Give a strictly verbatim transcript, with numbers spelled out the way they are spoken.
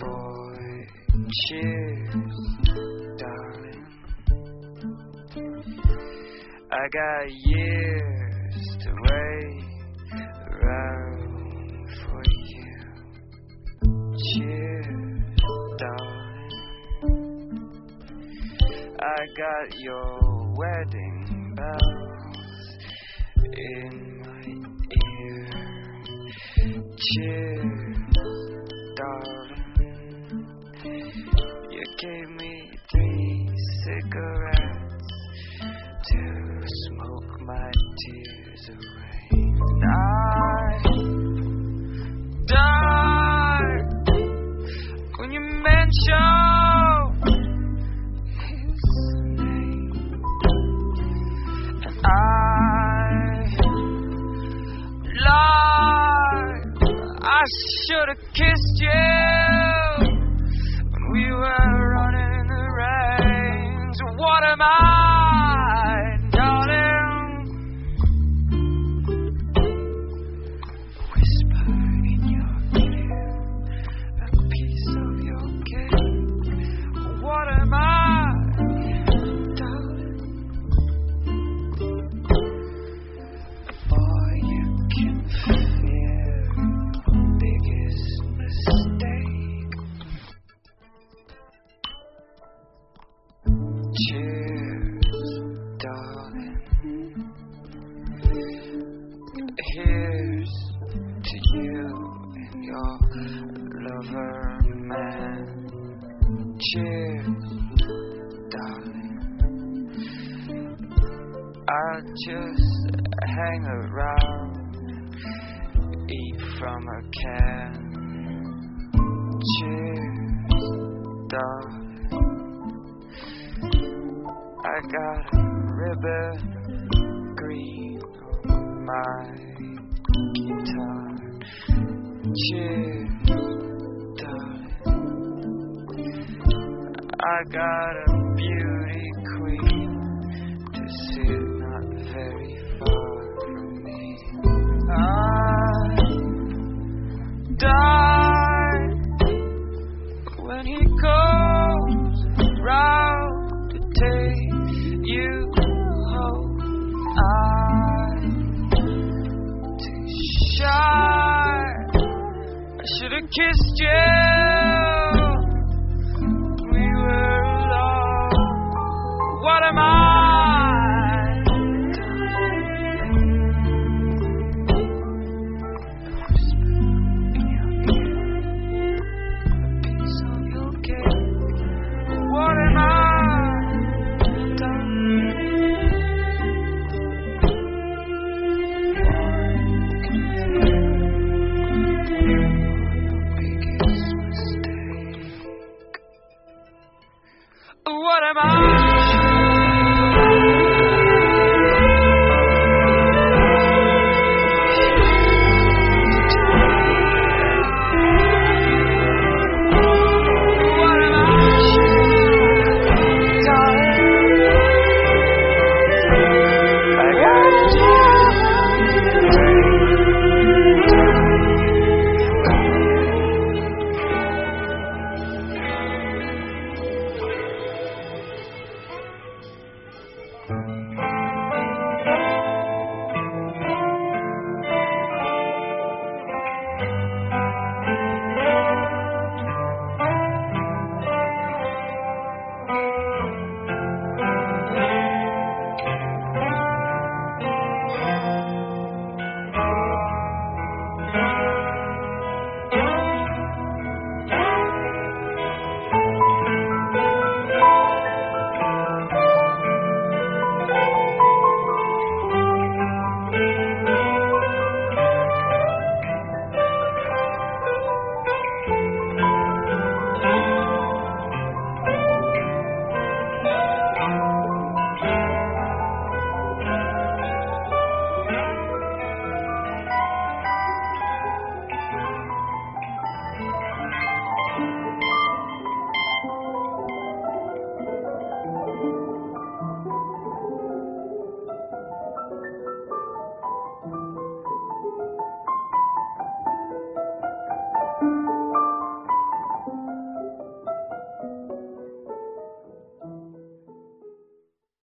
boy, cheers, darling. I got years to wait around for you. Cheers, darling. I got your wedding bells in my ear. Cheers, darling. You gave me three cigarettes to smoke my tears away. And I died when you mentioned his name. And I lied. I should have kissed you when we were running the rain. So what am I, darling? Whisper in your ear a piece of your cake. What am I, darling? Boy, you can fear the biggest mistake. Cheers, darling. Here's to you and your lover man. Cheers, darling. I'll just hang around, eat from a can. Cheers, darling. I got a ribbon green on my guitar. Cheers, darling. I got a beauty queen